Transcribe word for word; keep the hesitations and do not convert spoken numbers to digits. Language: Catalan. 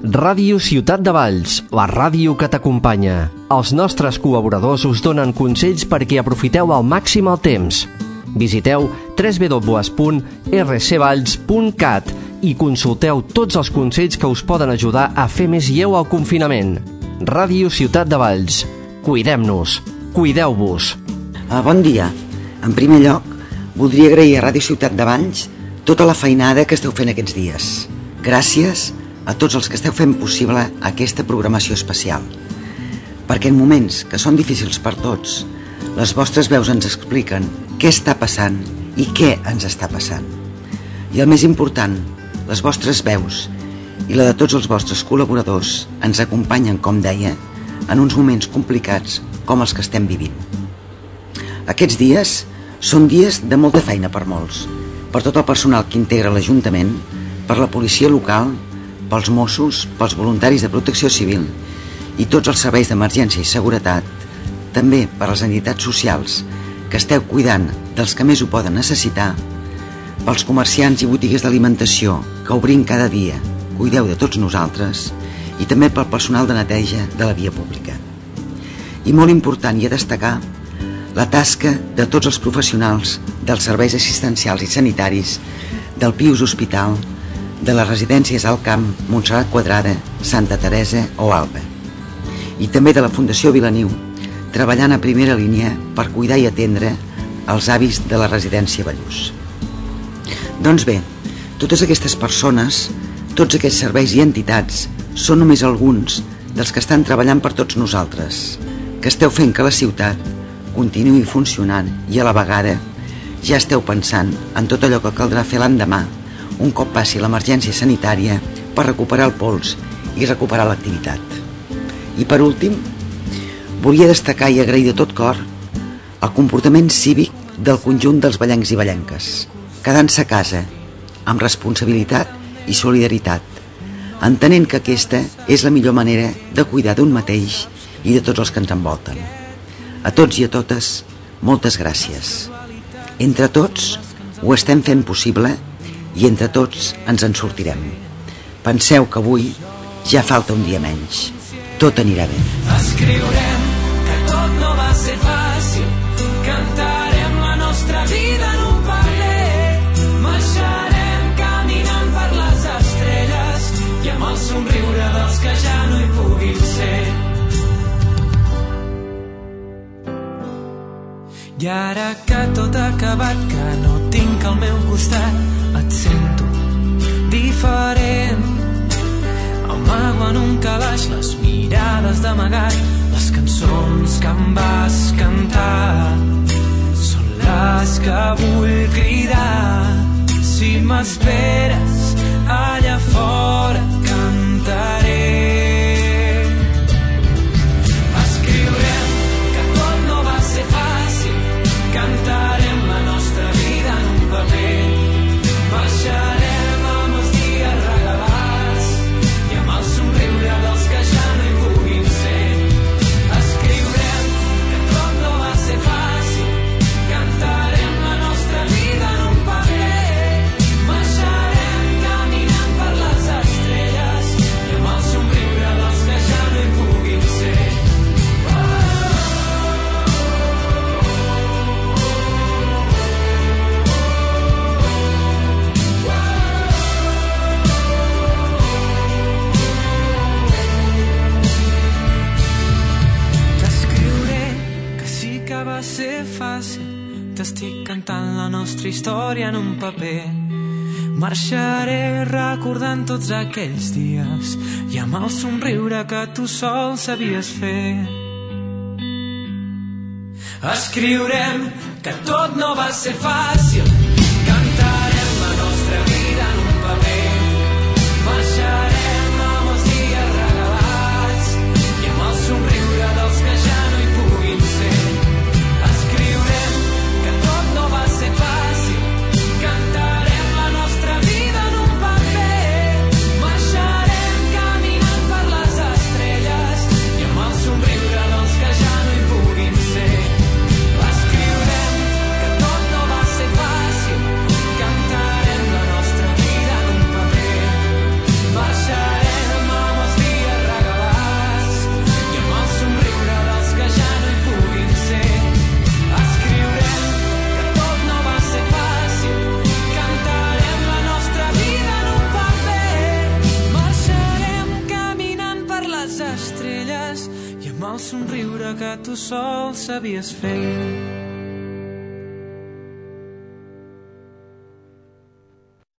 Ràdio Ciutat de Valls, la ràdio que t'acompanya. Els nostres col·laboradors us donen consells perquè aprofiteu al màxim el temps. Visiteu w w w punt r c valls punt cat i consulteu tots els consells que us poden ajudar a fer més lleu el confinament. Ràdio Ciutat de Valls. Cuidem-nos. Cuideu-vos. Ah, bon dia. En primer lloc, voldria agrair a Ràdio Ciutat de Valls tota la feinada que esteu fent aquests dies. Gràcies a tots els que esteu fent possible aquesta programació especial. Perquè en moments que són difícils per tots, les vostres veus ens expliquen què està passant i què ens està passant. I el més important, les vostres veus i la de tots els vostres col·laboradors ens acompanyen, com deia, en uns moments complicats com els que estem vivint. Aquests dies són dies de molta feina per molts, per tot el personal que integra l'Ajuntament, per la policia local, pels Mossos, pels voluntaris de protecció civil i tots els serveis d'emergència i seguretat, també per les entitats socials que esteu cuidant dels que més ho poden necessitar, pels comerciants i botigues d'alimentació que obrim cada dia, cuideu de tots nosaltres, i també pel personal de neteja de la via pública. I molt important i a destacar la tasca de tots els professionals dels serveis assistencials i sanitaris del Pius Hospital, de les residències al Camp, Montserrat Quadrada, Santa Teresa o Alba, i també de la Fundació Vilaniu, treballant a primera línia per cuidar i atendre els avis de la residència Ballús. Doncs bé, totes aquestes persones, tots aquests serveis i entitats són només alguns dels que estan treballant per tots nosaltres, que esteu fent que la ciutat continuï funcionant i a la vegada ja esteu pensant en tot allò que caldrà fer l'endemà, un cop passi l'emergència sanitària, per recuperar el pols i recuperar l'activitat. I per últim, volia destacar i agrair de tot cor el comportament cívic del conjunt dels vallencs i vallenques, quedant-se a casa amb responsabilitat i solidaritat, entenent que aquesta és la millor manera de cuidar d'un mateix i de tots els que ens envolten. A tots i a totes, moltes gràcies. Entre tots ho estem fent possible i entre tots ens en sortirem. Penseu que avui ja falta un dia menys. Tot anirà bé. Escriurem que tot no va ser fàcil, cantarem la nostra vida en un paper, marxarem caminant per les estrelles i amb el somriure dels que ja no hi puguin ser. I ara que tot ha acabat, que no tinc al meu costat, et sento diferent. Amago en un calaix les mirades d'amagat, les cançons que em vas cantar són les que vull cridar. Si m'esperes allà fora cantaré. Escriurem que tot no va ser fàcil, cantarem la nostra vida en un paper, marxarem amb els dies regalats i amb el somriure dels que ja no hi puguin ser. Escriurem que tot no va ser fàcil, cantarem la nostra vida en un paper, marxarem caminant per les estrelles i amb el somriure dels que ja no hi puguin ser. Va ser fàcil, t'estic cantant la nostra història en un paper, marxaré recordant tots aquells dies i amb el somriure que tu sol sabies fer. Escriurem que tot no va ser fàcil, cantarem la nostra vida en un paper, marxarem amb els dies regalats i amb el somriure dels que ja no hi puguin ser. Nostra el somriure que tu sol sabies fer.